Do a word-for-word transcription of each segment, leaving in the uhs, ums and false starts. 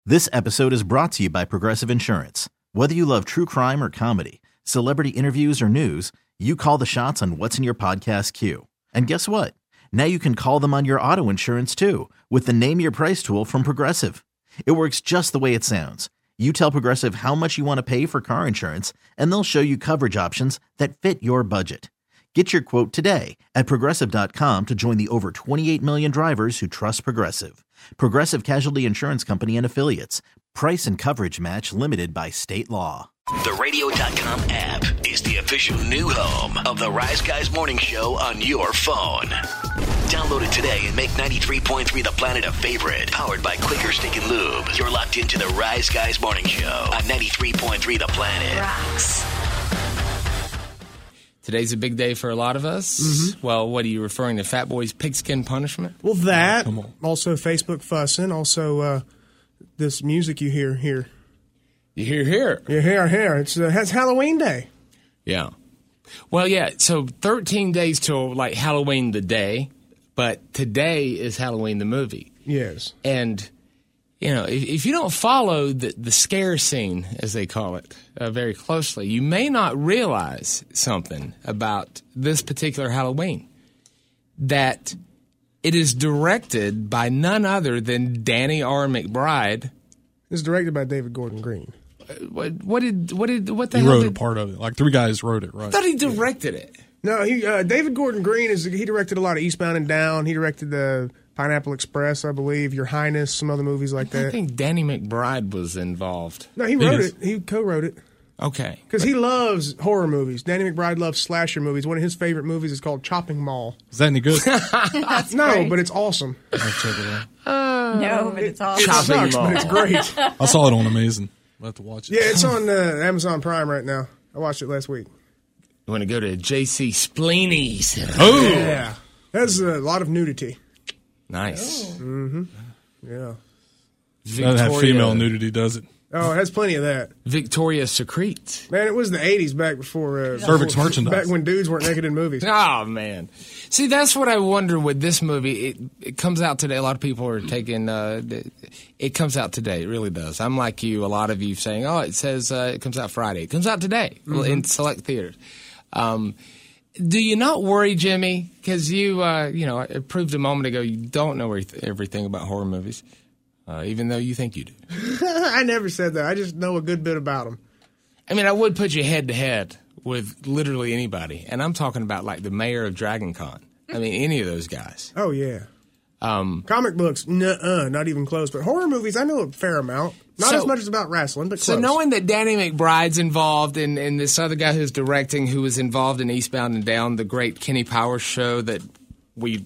This episode is brought to you by Progressive Insurance. Whether you love true crime or comedy, celebrity interviews or news, you call the shots on what's in your podcast queue. And guess what? Now you can call them on your auto insurance too with the Name Your Price tool from Progressive. It works just the way it sounds. You tell Progressive how much you want to pay for car insurance, and they'll show you coverage options that fit your budget. Get your quote today at Progressive dot com to join the over twenty-eight million drivers who trust Progressive. Progressive Casualty Insurance Company and Affiliates. Price and coverage match limited by state law. The radio dot com app is the official new home of the Rise Guys Morning Show on your phone. Download it today and make ninety-three point three The Planet a favorite. Powered by Quaker Steak and Lube. You're locked into the Rise Guys Morning Show on ninety-three point three The Planet. Rocks. Today's a big day for a lot of us. Mm-hmm. Well, what are you referring to? Fat Boy's pigskin punishment? Well, that. Also Facebook fussing. Also uh, this music you hear here. You hear here? You hear here. It's, uh, it's Halloween Day. Yeah. Well, yeah, so thirteen days till, like, Halloween the day, but today is Halloween the movie. Yes. And, you know, if, if you don't follow the, the scare scene, as they call it, uh, very closely, you may not realize something about this particular Halloween, that it is directed by none other than Danny R. McBride. It's directed by David Gordon Green. What, what did what did what the he hell wrote did, a part of it. Like three guys wrote it, right? I thought he directed it. No, he uh, David Gordon Green is he directed a lot of Eastbound and Down. He directed the Pineapple Express, I believe, Your Highness, some other movies like that. I think Danny McBride was involved. No, he wrote it. He co-wrote it. Okay. Because he loves horror movies. Danny McBride loves slasher movies. One of his favorite movies is called Chopping Mall. Is that any good? That's no, great. but it's awesome. I'll check it out. Uh, no, but it's awesome. It Chopping sucks, Mall. but it's great. I saw it on Amazing. I'll have to watch it. Yeah, it's on uh, Amazon Prime right now. I watched it last week. You want to go to J C Spleeney's? Oh! Yeah. That's a lot of nudity. Nice. Oh. Mm-hmm. Yeah. Doesn't have female nudity, does it? Oh, it has plenty of that. Victoria Secret. Man, it was the eighties back before... Uh, Cervix before, merchandise. Back when dudes weren't naked in movies. Oh, man. See, that's what I wonder with this movie. It, it comes out today. A lot of people are taking... Uh, it comes out today. It really does. I'm like you, a lot of you saying, oh, it says uh, it comes out Friday. It comes out today mm-hmm. in select theaters. Um, do you not worry, Jimmy? Because you, uh, you know, I proved a moment ago you don't know everything about horror movies. Uh, even though you think you do. I never said that. I just know a good bit about them. I mean, I would put you head to head with literally anybody. And I'm talking about like the mayor of Dragon Con. I mean, any of those guys. Oh, yeah. Um, Comic books, nuh-uh, not even close. But horror movies, I know a fair amount. Not so, as much as about wrestling, but close. So knowing that Danny McBride's involved and, and this other guy who's directing who was involved in Eastbound and Down, the great Kenny Powers show that we...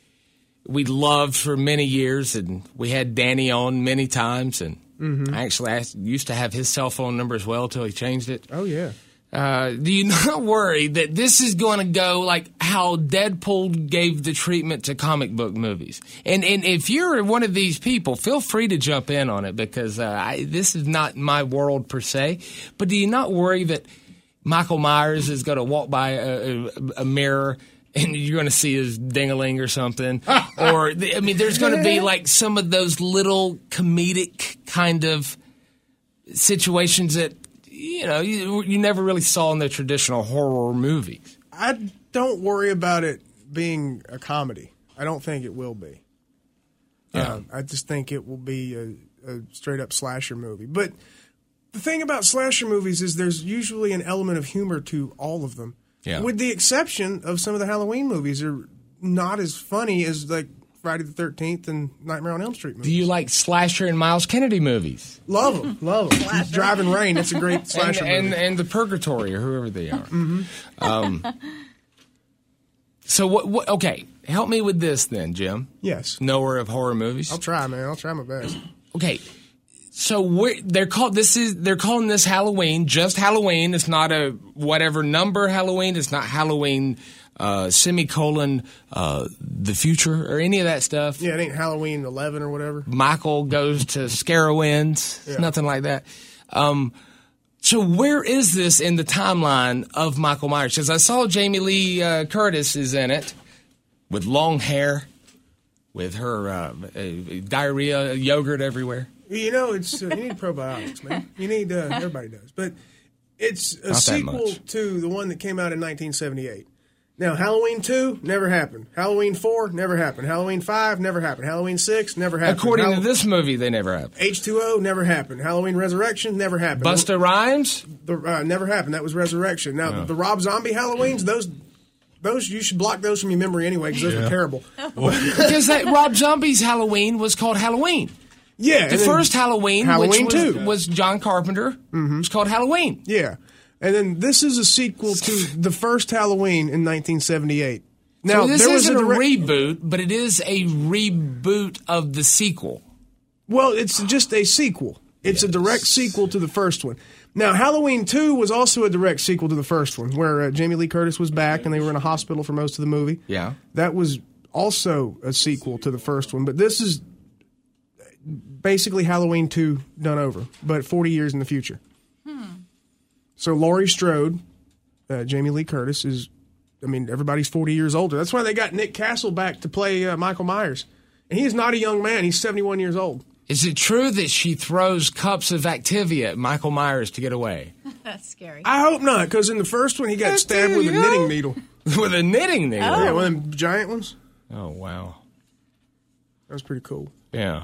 we loved for many years, and we had Danny on many times, and mm-hmm. I actually asked, used to have his cell phone number as well until he changed it. Oh, yeah. Uh, do you not worry that this is going to go like how Deadpool gave the treatment to comic book movies? And and if you're one of these people, feel free to jump in on it, because uh, I, this is not my world per se, but do you not worry that Michael Myers is going to walk by a, a, a mirror and you're going to see his ding-a-ling or something? Or, I mean, there's going to be, like, some of those little comedic kind of situations that, you know, you, you never really saw in the traditional horror movies. I don't worry about it being a comedy. I don't think it will be. Yeah. Um, I just think it will be a, a straight-up slasher movie. But the thing about slasher movies is there's usually an element of humor to all of them. Yeah. With the exception of some of the Halloween movies are not as funny as like Friday the thirteenth and Nightmare on Elm Street movies. Do you like slasher and Miles Kennedy movies? Love them, love them. Driving Rain, that's a great slasher and, movie. And, and The Purgatory, or whoever they are. Mm-hmm. Um, so, what, what? Okay, help me with this then, Jim. Yes. Knower of horror movies. I'll try, man. I'll try my best. Okay. So we're, they're called this is they're calling this Halloween, just Halloween. It's not a whatever number Halloween. It's not Halloween uh, semicolon uh, the future or any of that stuff. Yeah, it ain't Halloween eleven or whatever. Michael goes to Scarowinds. Yeah. Nothing like that. Um, so where is this in the timeline of Michael Myers? Because I saw Jamie Lee uh, Curtis is in it with long hair, with her uh, uh, diarrhea, yogurt everywhere. You know, it's uh, you need probiotics, man. You need uh, everybody does, but it's a Not sequel to the one that came out in nineteen seventy-eight. Now, Halloween two never happened. Halloween four never happened. Halloween five never happened. Halloween six never happened. According Hall- to this movie, they never happened. H two O never happened. Halloween Resurrection never happened. Busta Rhymes? The, uh, never happened. That was Resurrection. Now, the, the Rob Zombie Halloweens, those, those you should block those from your memory anyway because those Yeah. were terrible. Because that Rob Zombie's Halloween was called Halloween. Yeah. The first Halloween, Halloween which was, two. was John Carpenter, mm-hmm. was called Halloween. Yeah. And then this is a sequel to the first Halloween in nineteen seventy-eight. Now, So this there was isn't a, direct- reboot, but it is a reboot of the sequel. Well, it's just a sequel. It's yes. a direct sequel to the first one. Now, Halloween two was also a direct sequel to the first one, where uh, Jamie Lee Curtis was back and they were in a hospital for most of the movie. Yeah. That was also a sequel to the first one, but this is basically Halloween two done over, but forty years in the future. Hmm. So Laurie Strode, uh, Jamie Lee Curtis, is, I mean, everybody's forty years older. That's why they got Nick Castle back to play uh, Michael Myers. And he is not a young man. He's seventy-one years old. Is it true that she throws cups of Activia at Michael Myers to get away? That's scary. I hope not, because in the first one he got stabbed with a knitting needle. With a knitting needle? Oh. Yeah, one of them giant ones. Oh, wow. That was pretty cool. Yeah.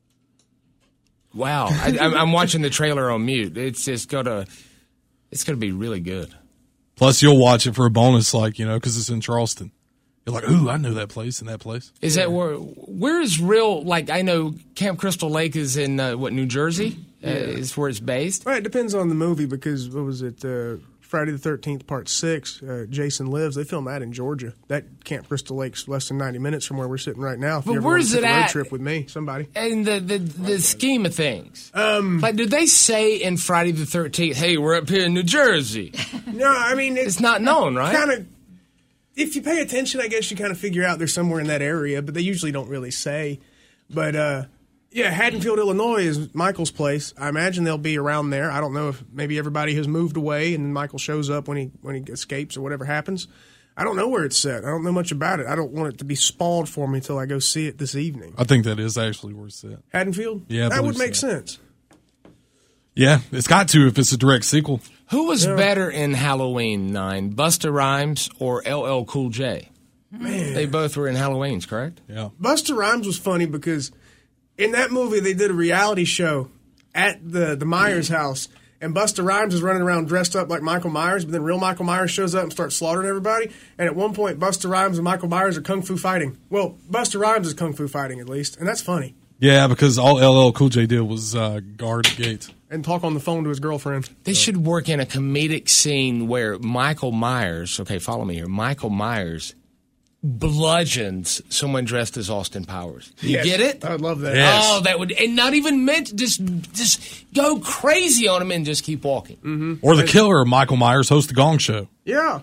Wow. I, I'm, I'm watching the trailer on mute. It's just gonna, it's gonna be really good. Plus, you'll watch it for a bonus, like, you know, because it's in Charleston. You're like, ooh, I know that place and that place. Is that where, where is real, like, I know Camp Crystal Lake is in, uh, what, New Jersey? Uh, is where it's based? Well, it depends on the movie, because, what was it, uh, Friday the thirteenth, Part six, uh, Jason Lives, they filmed that in Georgia. That Camp Crystal Lake's less than ninety minutes from where we're sitting right now. If But you ever where's want to it take a road at? trip with me, somebody. In the, the, the scheme of things. Um, like, did they say in Friday the thirteenth, hey, we're up here in New Jersey? No, I mean, it's, It's not known, right? kind of, if you pay attention, I guess you kind of figure out they're somewhere in that area, but they usually don't really say. But, uh, yeah, Haddonfield, Illinois is Michael's place. I imagine they'll be around there. I don't know if maybe everybody has moved away and Michael shows up when he when he escapes or whatever happens. I don't know where it's set. I don't know much about it. I don't want it to be spoiled for me until I go see it this evening. I think that is actually where it's at. Haddonfield? Yeah, I that would believe make so. sense. Yeah, it's got to if it's a direct sequel. Who was better in Halloween nine, Busta Rhymes or L L Cool J? Man, They both were in Halloween's, correct? Yeah. Busta Rhymes was funny because in that movie they did a reality show at the, the Myers house, and Busta Rhymes is running around dressed up like Michael Myers, but then real Michael Myers shows up and starts slaughtering everybody. And at one point, Busta Rhymes and Michael Myers are kung fu fighting. Well, Busta Rhymes is kung fu fighting at least, and that's funny. Yeah, because all L L Cool J did was uh, guard the gate. And talk on the phone to his girlfriend. They should work in a comedic scene where Michael Myers, okay, follow me here, Michael Myers bludgeons someone dressed as Austin Powers. You Yes, get it? I'd love that. Yes. Oh, that would, and not even meant, just just go crazy on him and just keep walking. Mm-hmm. Or the killer, Michael Myers, host the Gong Show. Yeah.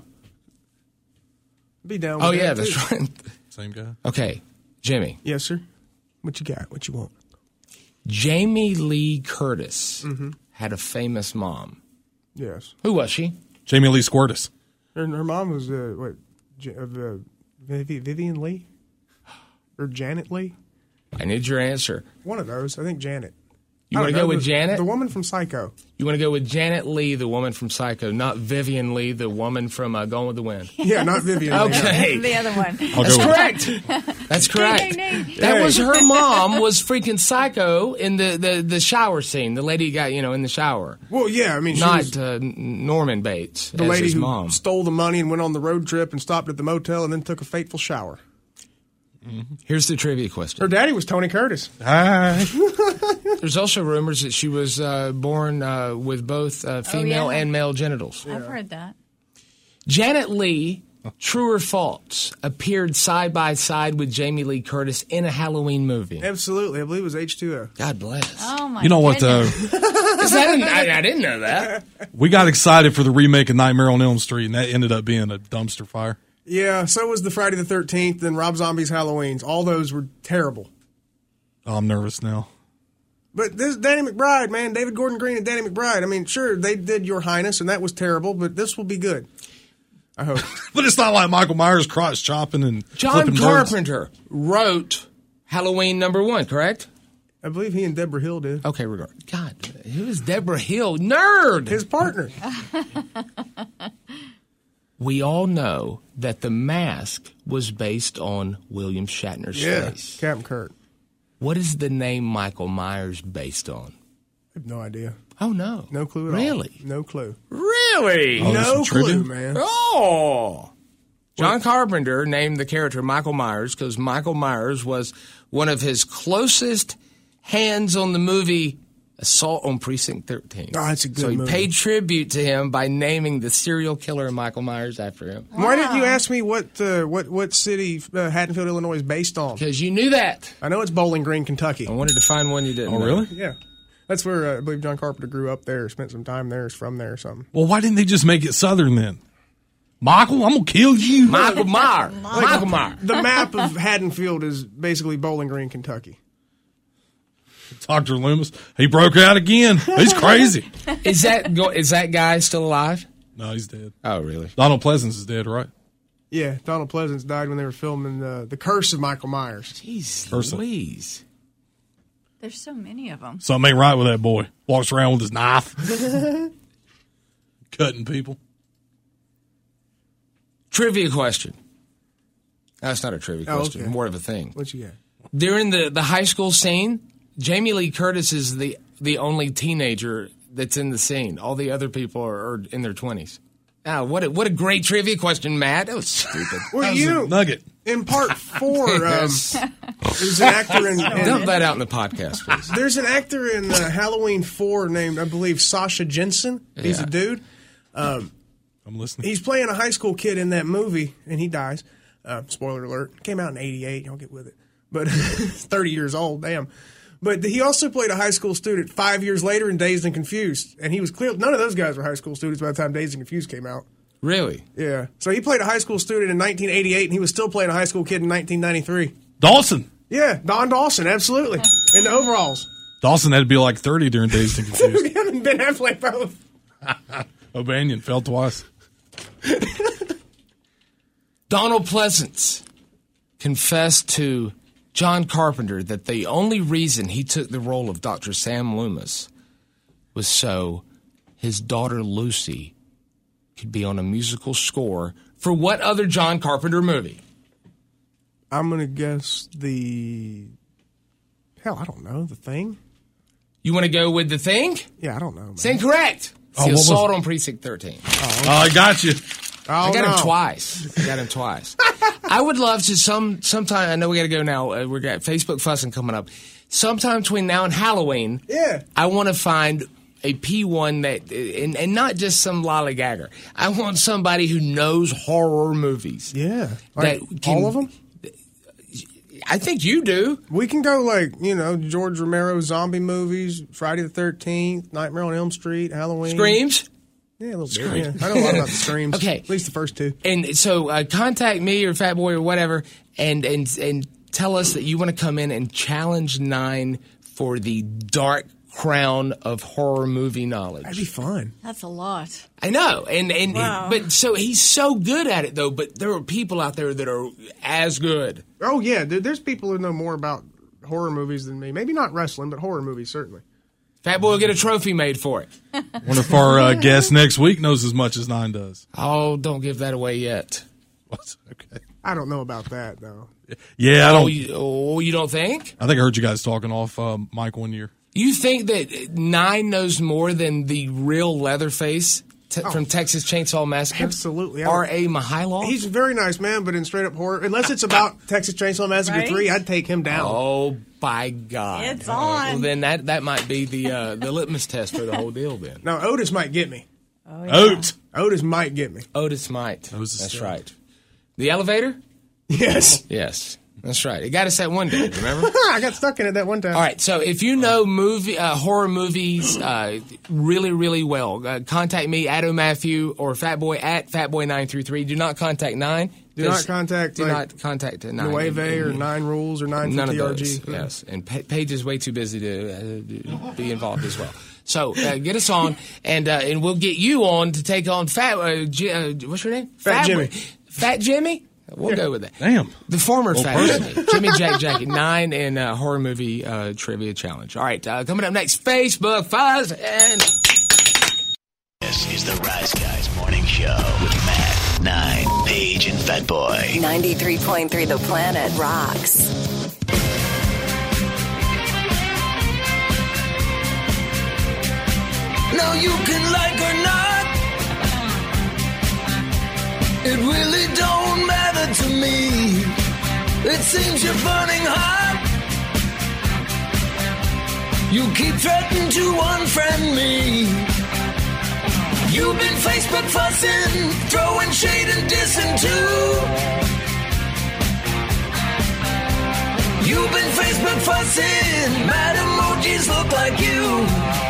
Be down with Oh, that, yeah, too. that's right. Same guy. Okay, Jimmy. Yes, sir. What you got? What you want? Jamie Lee Curtis Mm-hmm. had a famous mom. Yes. Who was she? Jamie Lee Squirtus. Her, her mom was, uh, what, J- uh, Viv- Vivian Lee? Or Janet Lee? I need your answer. One of those. I think Janet. You I want to don't go know, with the- Janet? The woman from Psycho. You want to go with Janet Lee, the woman from Psycho, not Vivian Lee, the woman from uh, Gone with the Wind. Yeah, not Vivian Lee. Okay. The other one. I'll That's go with correct. That's correct. Ding, ding, ding. That Hey. was her mom was freaking Psycho in the, the, the shower scene. The lady got, you know, in the shower. Well, yeah, I mean, she Not was uh, Norman Bates the as lady his who mom. stole the money and went on the road trip and stopped at the motel and then took a fateful shower. Here's the trivia Her question. daddy was Tony Curtis. Hi. There's also rumors that she was uh, born uh, with both uh, female yeah. and male genitals. I've heard that. Janet Lee, true or false, appeared side by side with Jamie Lee Curtis in a Halloween movie. Absolutely. I believe it was H two O. God bless. Oh my! You know what, though? goodness. Is that an- I, I didn't know that. We got excited for the remake of Nightmare on Elm Street, and that ended up being a dumpster fire. Yeah, so was the Friday the thirteenth and Rob Zombie's Halloweens. All those were terrible. Oh, I'm nervous now. But this Danny McBride, man, David Gordon Green and Danny McBride. I mean, sure, they did Your Highness, and that was terrible, but this will be good. I hope. But it's not like Michael Myers crotch chopping and John flipping birds. Carpenter wrote Halloween number one, correct? I believe he and Deborah Hill did. Okay, regard. God, who is Deborah Hill? Nerd! His partner. We all know that The Mask was based on William Shatner's Yeah, face. Captain Kirk. What is the name Michael Myers based on? I have no idea. Oh, no. No clue at all. Really? No clue. Really? Oh, there's no some clue, trivia? man. Oh! John Carpenter named the character Michael Myers because Michael Myers was one of his closest hands on the movie Assault on Precinct thirteen. Oh, that's a good So he movie. paid tribute to him by naming the serial killer Michael Myers after him. Why didn't you ask me what uh, what what city uh, Haddonfield, Illinois is based on? Because you knew that. I know it's Bowling Green, Kentucky. I wanted to find one you didn't Oh, know. really? Yeah. That's where uh, I believe John Carpenter grew up there, spent some time there, is from there or something. Well, why didn't they just make it Southern then? Michael, I'm going to kill you. Michael Myers. Michael Myers. The map of Haddonfield is basically Bowling Green, Kentucky. Doctor Loomis, he broke out again. He's crazy. Is that go, is that guy still alive? No, he's dead. Oh, really? Donald Pleasance is dead, right? Yeah, Donald Pleasance died when they were filming uh, The Curse of Michael Myers. Jeez Person. Louise. There's so many of them. Something ain't right with that boy. Walks around with his knife. Cutting people. Trivia question. That's not a trivia Oh, question. okay. More of a thing. What you got? During the, the high school scene, Jamie Lee Curtis is the, the only teenager that's in the scene. All the other people are, are in their twenties. Ah, what a, what a great trivia question, Matt. That was stupid. Well, That was you a know, nugget. in part four, um, there's an actor in, Dump in that out in the podcast, please. there's an actor in uh, Halloween four named, I believe, Sasha Jensen. He's Yeah. a dude. I'm listening. He's playing a high school kid in that movie, and he dies. Uh, spoiler alert. Came out in eighty-eight. Y'all get with it. But thirty years old. Damn. But he also played a high school student five years later in Dazed and Confused. And he was clear. None of those guys were high school students by the time Dazed and Confused came out. Really? Yeah. So he played a high school student in nineteen eighty-eight, and he was still playing a high school kid in nineteen ninety-three. Dawson. Yeah, Don Dawson, absolutely. In the overalls. Dawson had to be like thirty during Dazed and We Confused. haven't been halfway both. O'Banion fell twice. Donald Pleasance confessed to John Carpenter that the only reason he took the role of Doctor Sam Loomis was so his daughter Lucy could be on a musical score for what other John Carpenter movie? I'm going to guess the. Hell, I don't know. The Thing? You want to go with The Thing? Yeah, I don't know. Man. It's incorrect. It's Oh, the what was Assault it? on Precinct thirteen. Oh, I got you. Oh, I got no. him twice. I got him twice. I would love to some sometime. I know we got to go now. Uh, we got Facebook fussing coming up. Sometime between now and Halloween, Yeah. I want to find a P one that, and, and not just some lollygagger. I want somebody who knows horror movies. Yeah. Like, That can- all of them? I think you do. We can go like, you know, George Romero zombie movies, Friday the thirteenth, Nightmare on Elm Street, Halloween. Screams. Yeah, a little bit. Yeah. I know a lot about the Screams. Okay. At least the first two. And so uh, contact me or Fat Boy or whatever, and and and tell us that you want to come in and challenge Nine for the dark crown of horror movie knowledge. That'd be fun. That's a lot. I know, and and Wow. but so he's so good at it though. But there are people out there that are as good. Oh, yeah. Dude, there's people who know more about horror movies than me. Maybe not wrestling, but horror movies, certainly. Fat Boy will get a trophy made for it. Wonder if our uh, guest next week knows as much as Nine does. Oh, don't give that away yet. What's- Okay. I don't know about that, though. Yeah, I Oh, don't. you, oh, you don't think? I think I heard you guys talking off um, mic one year. You think that Nine knows more than the real Leatherface te- from Texas Chainsaw Massacre? Absolutely. I- R A Mihailov? He's a very nice man, but in straight up horror, unless it's about Texas Chainsaw Massacre Right? three, I'd take him down. Oh, by God. It's Uh, on. Well, then that, that might be the uh, the litmus test for the whole deal then. Now, Otis might get me. Oat. Otis might get me. Otis might. Otis That's is right. The elevator? Yes. Yes. That's right. It got us that one day, remember? I got stuck in it that one time. All right, so if you know movie uh, horror movies uh, really, really well, uh, contact me, Addo Matthew, or Fatboy at Fatboy nine three three. Do not contact Nine. Do not 'cause- contact, Do like, not contact uh, Nine. Nueve And- or and- Nine Rules or Nine None for of T R G. those. Yes, and pa- Paige is way too busy to uh, be involved as well. So uh, get us on, and uh, and we'll get you on to take on Fat. Uh, J- uh, what's your name? Fat Jimmy. Boy. Fat Jimmy. We'll Yeah. go with that. Damn. The former Well, fact. Jimmy Jack Jacket, nine in uh, horror movie uh, trivia challenge. All right, uh, coming up next, Facebook Fuzz and... This is the Rise Guys Morning Show with Matt, Nine, Paige, and Fat Boy. ninety-three point three The Planet rocks. Now you can like or not, it really don't matter to me. It seems you're burning hot. You keep threatening to unfriend me. You've been Facebook fussing, throwing shade and dissing too. You've been Facebook fussing, mad emojis look like you.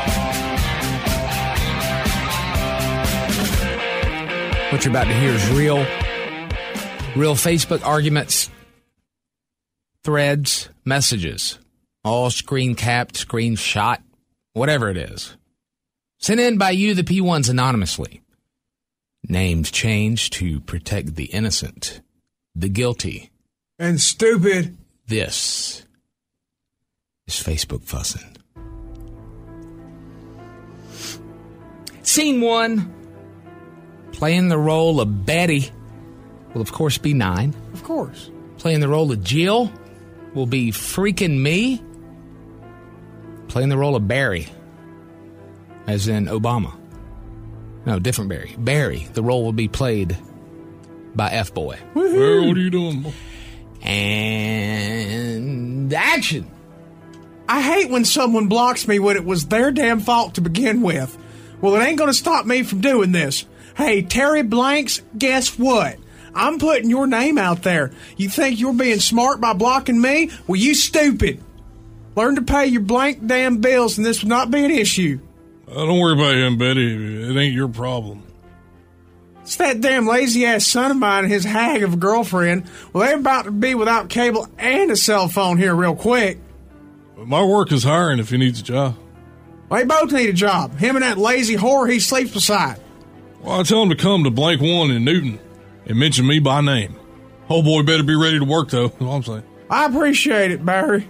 What you're about to hear is real, real Facebook arguments, threads, messages, all screen capped, screenshot, whatever it is. Sent in by you, the P ones, anonymously. Names changed to protect the innocent, the guilty. And stupid. This is Facebook fussing. Scene one. Playing the role of Betty will, of course, be Nine. Of course. Playing the role of Jill will be freaking me. Playing the role of Barry, as in Obama. No, different Barry. Barry, the role will be played by F-Boy. Where, what are you doing, boy? And action. I hate when someone blocks me when it was their damn fault to begin with. Well, it ain't going to stop me from doing this. Hey, Terry Blanks, guess what? I'm putting your name out there. You think you're being smart by blocking me? Well, you stupid. Learn to pay your blank damn bills and this will not be an issue. Uh, don't worry about him, Betty. It ain't your problem. It's that damn lazy-ass son of mine and his hag of a girlfriend. Well, they're about to be without cable and a cell phone here real quick. My work is hiring if he needs a job. They both need a job. Him and that lazy whore he sleeps beside. Well, I tell him to come to Blank One in Newton and mention me by name. Oh boy, better be ready to work, though. That's all I'm saying. I appreciate it, Barry.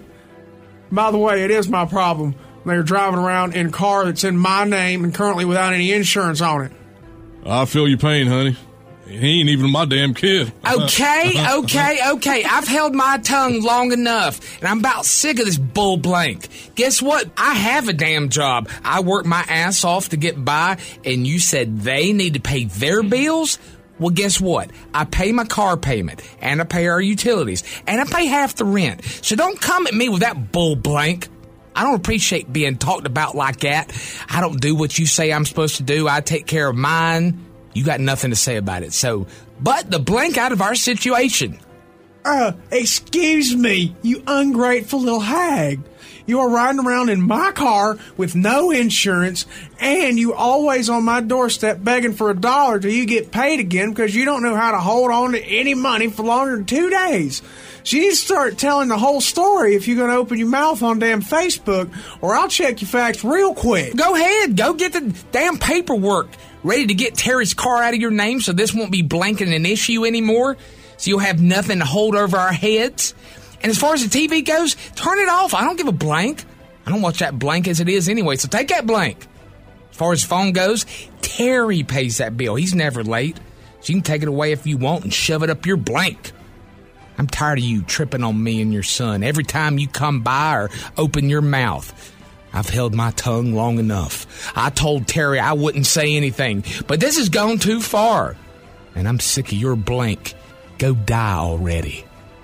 By the way, it is my problem. They're driving around in a car that's in my name and currently without any insurance on it. I feel your pain, honey. He ain't even my damn kid. Okay, okay, okay. I've held my tongue long enough, and I'm about sick of this bull blank. Guess what? I have a damn job. I work my ass off to get by, and you said they need to pay their bills? Well, guess what? I pay my car payment, and I pay our utilities, and I pay half the rent. So don't come at me with that bull blank. I don't appreciate being talked about like that. I don't do what you say I'm supposed to do. I take care of mine. You got nothing to say about it. So, but the blank out of our situation. Uh, excuse me, you ungrateful little hag. You are riding around in my car with no insurance, and you always on my doorstep begging for a dollar till you get paid again because you don't know how to hold on to any money for longer than two days. So you need to start telling the whole story if you're going to open your mouth on damn Facebook, or I'll check your facts real quick. Go ahead. Go get the damn paperwork ready to get Terry's car out of your name so this won't be blanking an issue anymore, so you'll have nothing to hold over our heads. And as far as the T V goes, turn it off. I don't give a blank. I don't watch that blank as it is anyway, so take that blank. As far as the phone goes, Terry pays that bill. He's never late, so you can take it away if you want and shove it up your blank. I'm tired of you tripping on me and your son every time you come by or open your mouth. I've held my tongue long enough. I told Terry I wouldn't say anything, but this has gone too far. And I'm sick of your blank. Go die already.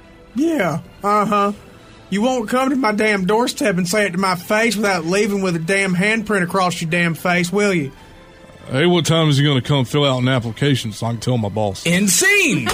Yeah, uh-huh. You won't come to my damn doorstep and say it to my face without leaving with a damn handprint across your damn face, will you? Hey, what time is he going to come fill out an application so I can tell my boss? End scene!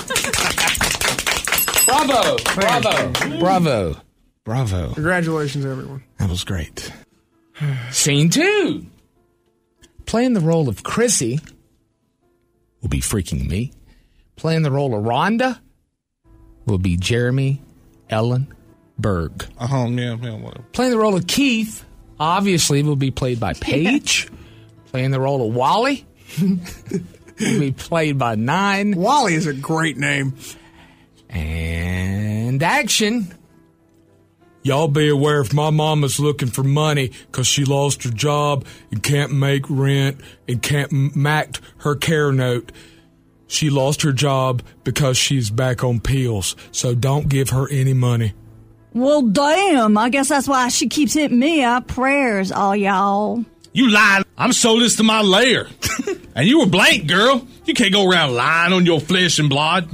Bravo! Bravo! Bravo! Bravo. Congratulations, everyone. That was great. Scene two. Playing the role of Chrissy will be freaking me. Playing the role of Rhonda will be Jeremy Ellen Berg. Oh, yeah, yeah, whatever. Playing the role of Keith, obviously, will be played by Paige. Playing the role of Wally will be played by Nine. Wally is a great name. And action. Y'all be aware if my mama's looking for money because she lost her job and can't make rent and can't m- act her care note. She lost her job because she's back on pills, so don't give her any money. Well, damn. I guess that's why she keeps hitting me up. Prayers, all y'all. You lied. I'm sold this to my lair. And you were blank, girl. You can't go around lying on your flesh and blood.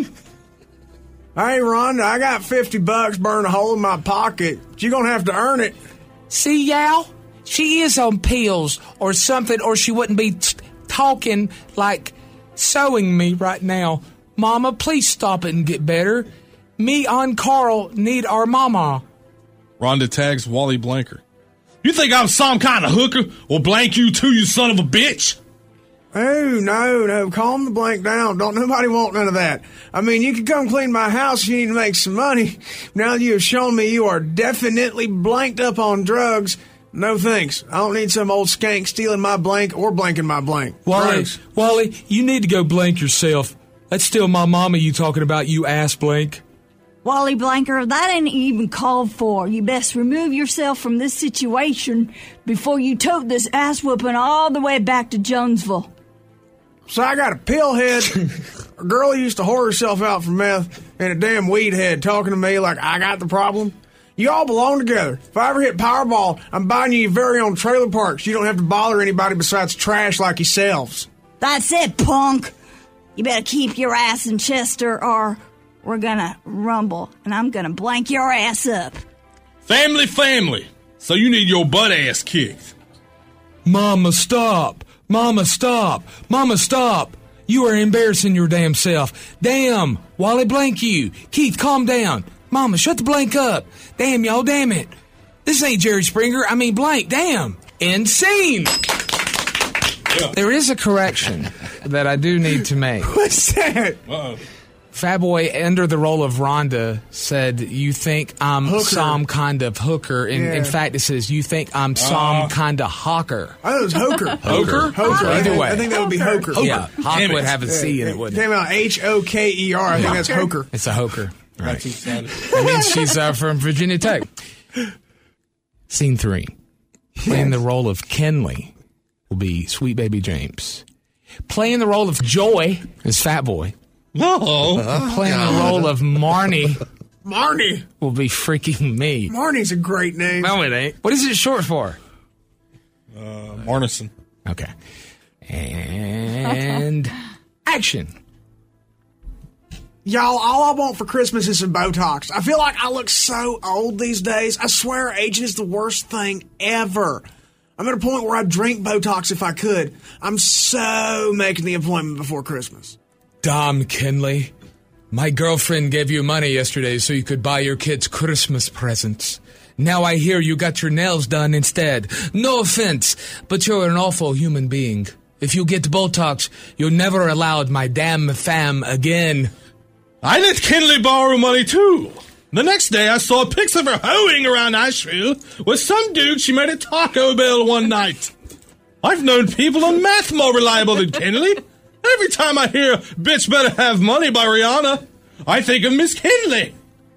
Hey, Rhonda, I got fifty bucks burned a hole in my pocket. But you're going to have to earn it. See, Yao? She is on pills or something, or she wouldn't be t- talking like sewing me right now. Mama, please stop it and get better. Me and Carl need our mama. Rhonda tags Wally Blanker. You think I'm some kind of hooker? Or blank you too, you son of a bitch? Oh, no, no, calm the blank down. Don't nobody want none of that. I mean, you can come clean my house if you need to make some money. Now that you have shown me you are definitely blanked up on drugs, no thanks. I don't need some old skank stealing my blank or blanking my blank. Wally, Gross. Wally, you need to go blank yourself. That's still my mama you talking about, you ass blank. Wally Blanker, that ain't even called for. You best remove yourself from this situation before you tote this ass whooping all the way back to Jonesville. So I got a pill head, a girl who used to whore herself out for meth, and a damn weed head talking to me like I got the problem. You all belong together. If I ever hit Powerball, I'm buying you your very own trailer park so you don't have to bother anybody besides trash like yourselves. That's it, punk. You better keep your ass in Chester or we're gonna rumble and I'm gonna blank your ass up. Family, family. So you need your butt ass kicked. Mama, stop. Mama, stop. Mama, stop. You are embarrassing your damn self. Damn. Wally, blank you. Keith, calm down. Mama, shut the blank up. Damn, y'all, damn it. This ain't Jerry Springer. I mean, blank. Damn. End scene. Yeah. There is a correction that I do need to make. What's that? Uh-oh. Fatboy, under the role of Rhonda, said, you think I'm Hooker. some kind of hooker. In, Yeah. in fact, it says, you think I'm some kind of hawker. I thought it was Hoker. Hoker? Hoker. I Either think, way. I think that would be Hoker. Yeah, hawk Damn would it. have a C in it, It wouldn't it? came out H O K E R. I think that's Hoker. It's a hoker. Right. That's exciting. That means she's uh, from Virginia Tech. Scene three. Playing the role of Kenley will be Sweet Baby James. Playing the role of Joy is Fatboy. Oh. Playing the role of Marnie Marnie. will be freaking me. Marnie's a great name. No, it ain't. What is it short for? Uh, Marnison. Okay. And action. Y'all, all I want for Christmas is some Botox. I feel like I look so old these days. I swear aging is the worst thing ever. I'm at a point where I'd drink Botox if I could. I'm so making the appointment before Christmas. Dom Kenley, my girlfriend gave you money yesterday so you could buy your kids Christmas presents. Now I hear you got your nails done instead. No offense, but you're an awful human being. If you get Botox, you're never allowed my damn fam again. I let Kenley borrow money too. The next day I saw pics of her hoeing around Asheville with some dude she met at Taco Bell one night. I've known people on math more reliable than Kenley. Every time I hear Bitch Better Have Money by Rihanna, I think of Miss Kenley.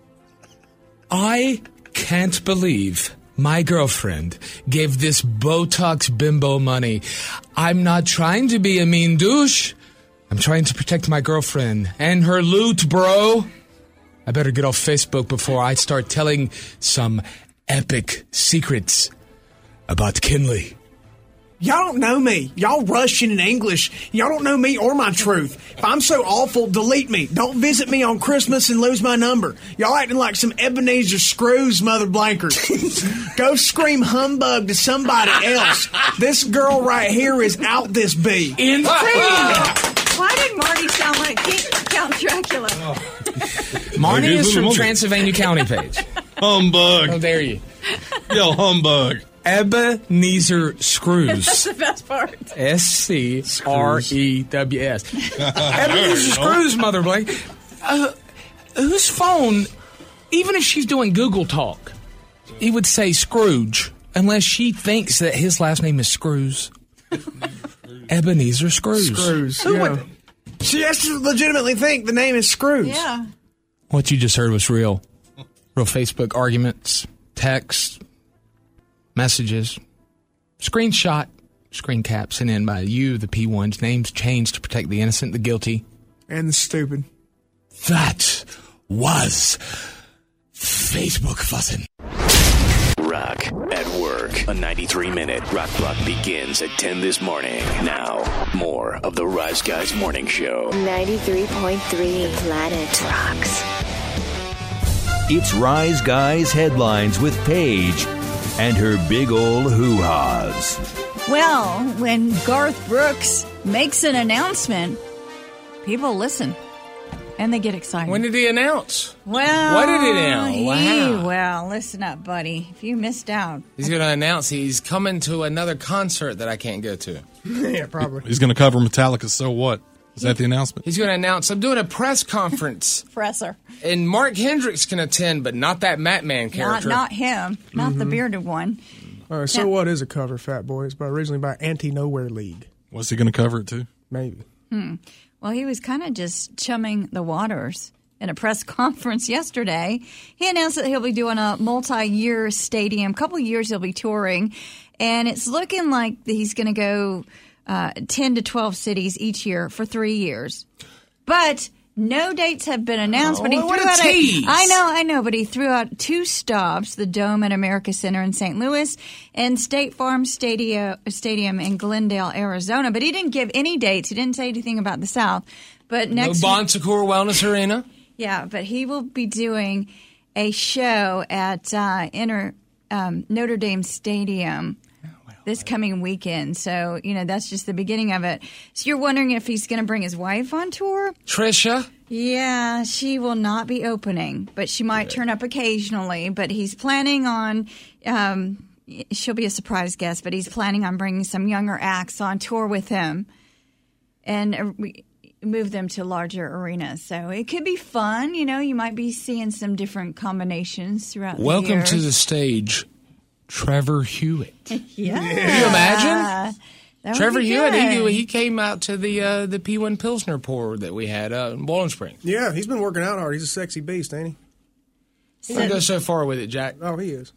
I can't believe my girlfriend gave this Botox bimbo money. I'm not trying to be a mean douche. I'm trying to protect my girlfriend and her loot, bro. I better get off Facebook before I start telling some epic secrets about Kenley. Y'all don't know me. Y'all Russian and English. Y'all don't know me or my truth. If I'm so awful, delete me. Don't visit me on Christmas and lose my number. Y'all acting like some Ebenezer Screws, mother blankers. Go scream humbug to somebody else. This girl right here is out this bee. In Why did Marty sound like Count Dracula? Marnie Okay, is who's from the woman? Transylvania County page. Humbug. How dare you? Yo, humbug. Ebenezer Screws. That's the best part. S C R E W S. Ebenezer Screws, mother blank. Uh, whose phone, even if she's doing Google Talk, he would say Scrooge, unless she thinks that his last name is Screws. Ebenezer Screws. Screws. Who yeah. would- She has to legitimately think the name is Screws. Yeah. What you just heard was real. Real Facebook arguments, texts, messages, screenshot, screen cap sent in by you, the P ones, names changed to protect the innocent, the guilty. And the stupid. That was Facebook fussing. Rock at work. A ninety-three minute rock block begins at ten this morning. Now, more of the Rise Guys Morning Show. ninety-three point three Planet Rocks. It's Rise Guys Headlines with Paige and her big old hoo-has. Well, when Garth Brooks makes an announcement, people listen. And they get excited. When did he announce? Well, what did he announce? he- Wow. well, listen up, buddy. If you missed out. He's going to announce he's coming to another concert that I can't go to. Yeah, probably. He's going to cover Metallica, so what? Is that the announcement? He's going to announce, I'm doing a press conference. Presser. And Mark Hendricks can attend, but not that Matt Man Not, character. not him. Not the bearded one. All right, so Now- what is a cover, Fat Boy? It's by, originally by Anti-Nowhere League. What's he going to cover it to? Maybe. Well, he was kind of just chumming the waters in a press conference yesterday. He announced that he'll be doing a multi-year stadium, couple of years he'll be touring, and it's looking like he's going to go uh, ten to twelve cities each year for three years. But no dates have been announced. Oh, but he what threw a out tease. a, I know, I know, but he threw out two stops: the Dome at America Center in Saint Louis and State Farm Stadia, Stadium in Glendale, Arizona. But he didn't give any dates. He didn't say anything about the South. But No next, Bon Secours Wellness Arena. yeah, but he will be doing a show at uh, Inter, um, Notre Dame Stadium this coming weekend. So, you know, that's just the beginning of it. So you're wondering if he's going to bring his wife on tour? Trisha. Yeah, she will not be opening, but she might turn up occasionally. But he's planning on, um, she'll be a surprise guest, but he's planning on bringing some younger acts on tour with him and uh, we move them to larger arenas. So it could be fun. You know, you might be seeing some different combinations throughout the year. Welcome to the stage, Trevor Hewitt. Yeah. Can you imagine? That would Trevor be Hewitt, good. he, he came out to the uh, the P one Pilsner pour that we had uh, in Bowling Spring. Yeah, he's been working out hard. He's a sexy beast, ain't he? He don't go so far with it, Jack. Oh, he is.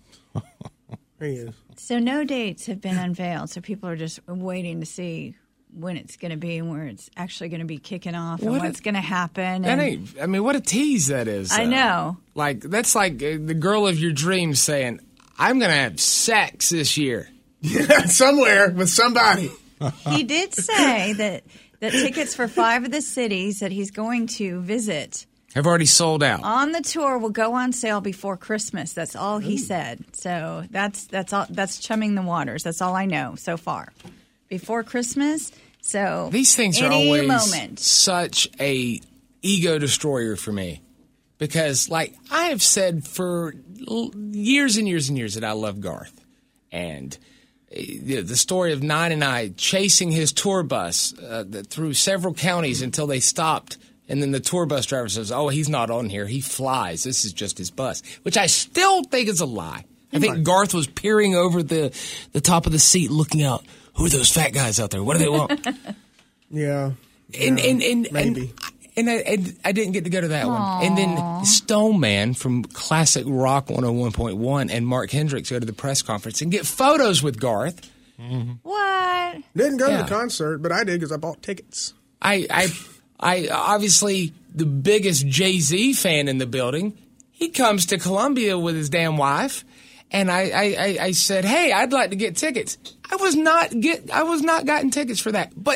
He is. So no dates have been unveiled. So people are just waiting to see when it's going to be and where it's actually going to be kicking off and What a- what's going to happen. That and- ain't. I mean, what a tease that is. I though. know. Like that's like uh, the girl of your dreams saying, "I'm gonna have sex this year." Somewhere with somebody. He did say that that tickets for five of the cities that he's going to visit Have already sold out. on the tour will go on sale before Christmas. That's all he said. So that's that's all. That's chumming the waters. That's all I know so far. Before Christmas. So These things are any always moment. such a ego destroyer for me because, like, I have said for l- years and years and years that I love Garth, and uh, the, the story of Nine and I chasing his tour bus uh, that through several counties until they stopped. And then the tour bus driver says, "Oh, he's not on here. He flies. This is just his bus," which I still think is a lie. I think Garth was peering over the the top of the seat, looking out. Who are those fat guys out there? What do they want? Yeah. and, Yeah, and, and, maybe. And, and, I, and I didn't get to go to that one. And then Stone Man from Classic Rock one oh one point one and Mark Hendricks go to the press conference and get photos with Garth. What? Didn't go Yeah. to the concert, but I did because I bought tickets. I, I, I obviously the biggest Jay-Z fan in the building. He comes to Columbia with his damn wife. And I, I, I, I said, "Hey, I'd like to get tickets." I was not get I was not gotten tickets for that. But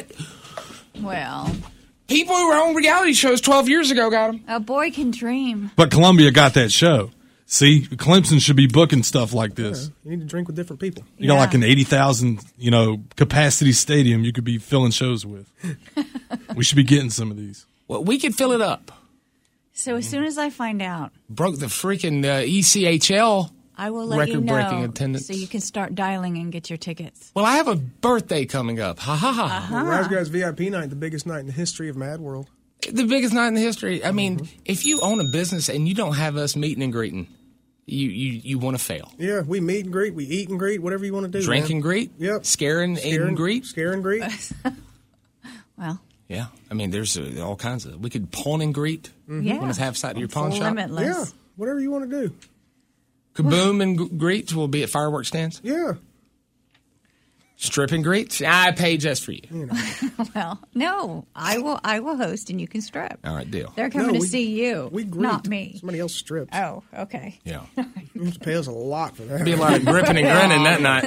Well, people who were on reality shows twelve years ago got them. a boy can dream. But Columbia got that show. See, Clemson should be booking stuff like this. You need to drink with different people. You got Yeah. like an eighty thousand, you know, capacity stadium you could be filling shows with. We should be getting some of these. Well, we could fill it up. So as soon as I find out, Broke the freaking uh, E C H L. I will let you Record-breaking know attendance. so you can start dialing and get your tickets. Well, I have a birthday coming up. Ha ha ha. Well, Rise Guys V I P night, the biggest night in the history of Mad World. The biggest night in the history. I mean, if you own a business and you don't have us meeting and greeting, you you, you want to fail. Yeah, we meet and greet, we eat and greet, whatever you want to do. Drink man. and greet? Yep. Scare and, Scare and greet? Scare and greet. Well, Yeah. I mean, there's uh, all kinds of. We could pawn and greet. Mm-hmm. Yeah. Want to have side of your It's pawn shop? limitless. Yeah, whatever you want to do. Kaboom and g- greets will be at fireworks stands. Yeah. Strip and greets. I pay just for you. You know. Well, no, I will. I will host, and you can strip. All right, deal. They're coming No, to we- see you, We greet. not me. Somebody else strips. Oh, okay. Yeah. You have to pay us a lot for that. Be a lot of gripping and grinning that night.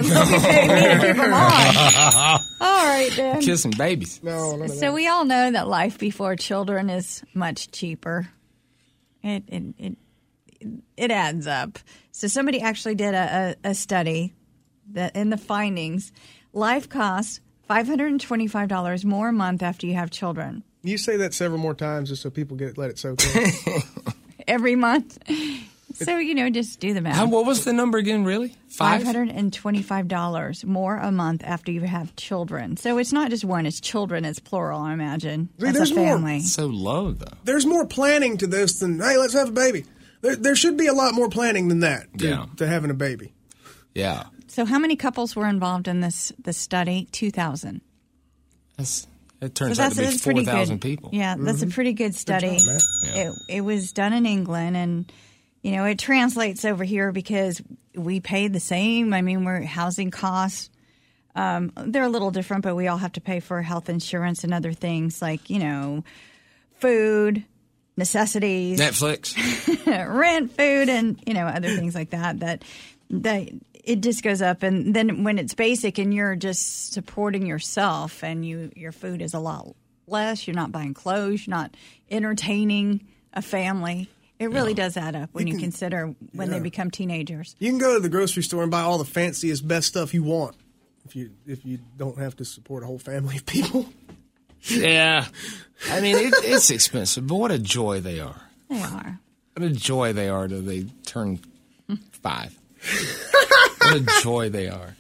All right, then. Kissing babies. No, none of So that. we all know that life before children is much cheaper. It it it, it adds up. So somebody actually did a, a, a study that in the findings, life costs five hundred twenty-five dollars more a month after you have children. You say that several more times just so people get let it soak in. Every month. So, you know, just do the math. How, what was the number again, really? Five Five? hundred twenty-five dollars more a month after you have children. So it's not just one; it's children. It's plural. I imagine. See, As there's a more. family. So low, though. There's more planning to this than, hey, let's have a baby. There, there should be a lot more planning than that to, Yeah. to having a baby. Yeah. So how many couples were involved in this this study? Two thousand. That's, it So turns that's, out to be that's pretty four thousand good. people. Yeah, that's a pretty good study. job, Matt. Yeah. It it was done in England, and you know it translates over here because we pay the same. I mean, we're housing costs. Um, they're a little different, but we all have to pay for health insurance and other things like you know, food, necessities, Netflix. rent, food, and you know other things like that. That that it just goes up, and then when it's basic and you're just supporting yourself, and you your food is a lot less. You're not buying clothes. You're not entertaining a family. It really does add up when you, can- consider when they yeah. become teenagers. You can go to the grocery store and buy all the fanciest, best stuff you want if you if you don't have to support a whole family of people. Yeah. I mean, it, it's expensive, but what a joy they are. They are. What a joy they are till they turn five. What a joy they are.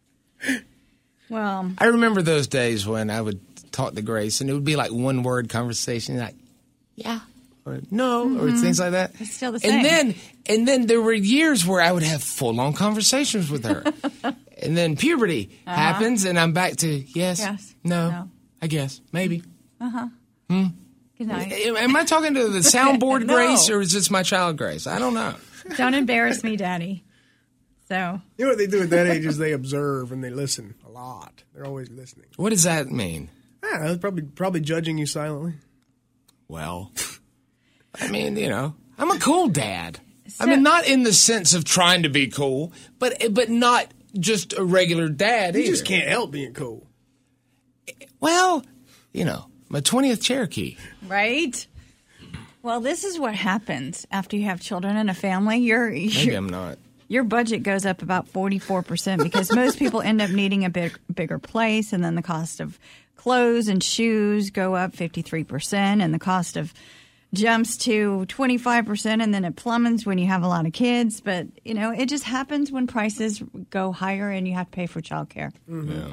Well, I remember those days when I would talk to Grace, and it would be like one word conversation, like, yeah, or no, or things like that. It's still the same. And then, and then there were years where I would have full-on conversations with her. And then puberty happens, and I'm back to yes, Yes, no, no. I guess, maybe. good night. Am am I talking to the soundboard No. Grace, or is this my child Grace? I don't know. Don't embarrass me, Daddy. So You know what they do at that age is they observe and they listen a lot. They're always listening. What does that mean? I don't know, probably probably judging you silently. Well, I mean, you know, I'm a cool dad. I So- mean, not in the sense of trying to be cool, but but not just a regular dad You either. just can't help being cool. Well, you know, my twentieth Cherokee. right. Well, this is what happens after you have children and a family. You're, Maybe you're I'm not. your budget goes up about forty-four percent because most people end up needing a big, bigger place, and then the cost of clothes and shoes go up fifty-three percent, and the cost of jumps to twenty-five percent, and then it plummets when you have a lot of kids. But, you know, it just happens when prices go higher and you have to pay for childcare. Yeah.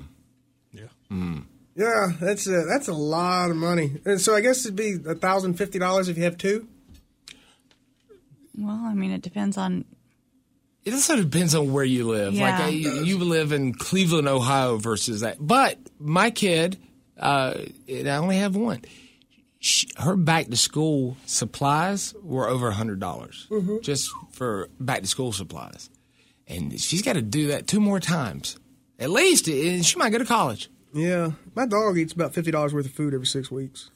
Yeah, that's a, that's a lot of money. And so I guess it'd be one thousand fifty dollars if you have two. Well, I mean, it depends on. It also depends on where you live. Yeah. Like, I, you live in Cleveland, Ohio versus that. But my kid, uh, and I only have one, she, her back-to-school supplies were over one hundred dollars just for back-to-school supplies. And she's got to do that two more times, at least, and she might go to college. Yeah, my dog eats about fifty dollars worth of food every six weeks.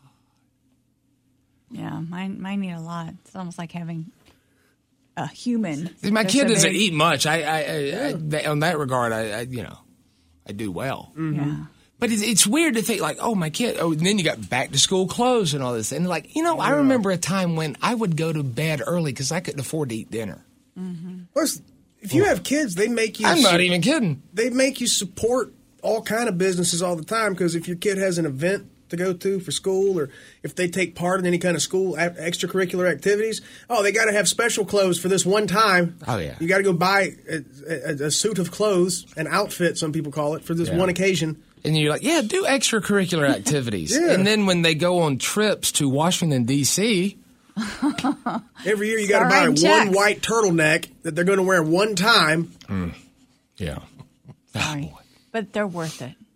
Yeah, mine, mine need a lot. It's almost like having a human. See, my They're kid so doesn't big. eat much. I, I, I, I that, on that regard, I, I, you know, I do well. Yeah. But it's, it's weird to think like, oh, my kid. Oh, and then you got back to school clothes and all this, and like, you know, I remember a time when I would go to bed early because I couldn't afford to eat dinner. Plus, if you have kids, they make you. I'm su- not even kidding. They make you support all kind of businesses all the time because if your kid has an event to go to for school, or if they take part in any kind of school a- extracurricular activities, oh, they got to have special clothes for this one time. Oh, yeah. You got to go buy a, a, a suit of clothes, an outfit, some people call it, for this Yeah. one occasion. And you're like, yeah, do extracurricular activities. Yeah. And then when they go on trips to Washington, D C, Every year you got to Start buy writing one checks. white turtleneck that they're going to wear one time. yeah. Sorry. But they're worth it.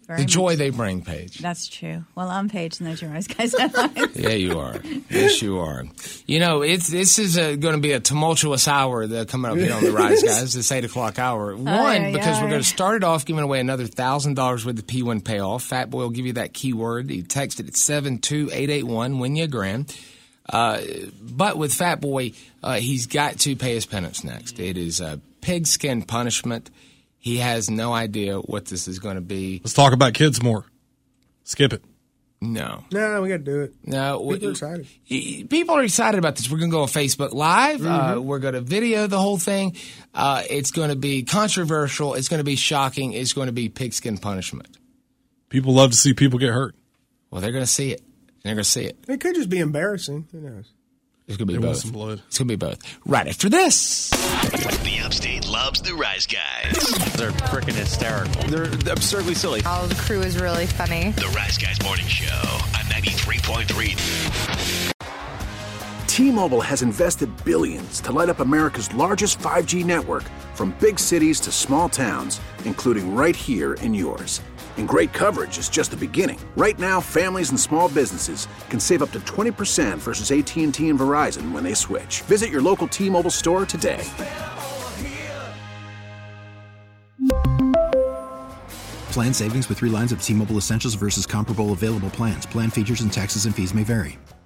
Very the joy much. they bring, Paige. That's true. Well, I'm Paige, and those are Rise Guys headlines. Yeah, you are. Yes, you are. You know, it's this is going to be a tumultuous hour that coming up here on the Rise Guys, this eight o'clock hour. One, Aye, because aye. we're going to start it off giving away another one thousand dollars worth of P one payoff. Fat Boy will give you that keyword. You text it at seven two eight eight one, win you a grand. Uh, but with Fat Boy, uh, he's got to pay his penance next. It is a pigskin punishment. He has no idea what this is going to be. Let's talk about kids more. Skip it. No. No, we got to do it. No. People we, are excited. People are excited about this. We're going to go on Facebook Live. Mm-hmm. Uh, we're going to video the whole thing. Uh, it's going to be controversial. It's going to be shocking. It's going to be pigskin punishment. People love to see people get hurt. Well, they're going to see it. They're going to see it. It could just be embarrassing. Who knows? It's going to be They want both. some blood. It's going to be both. Right after this. The Upstate loves the Rise Guys. They're freaking hysterical. They're absurdly silly. All the crew is really funny. The Rise Guys Morning Show on ninety-three point three. T-Mobile has invested billions to light up America's largest five G network, from big cities to small towns, including right here in yours. And great coverage is just the beginning. Right now, families and small businesses can save up to twenty percent versus A T and T and Verizon when they switch. Visit your local T-Mobile store today. Plan savings with three lines of T-Mobile Essentials versus comparable available plans. Plan features and taxes and fees may vary.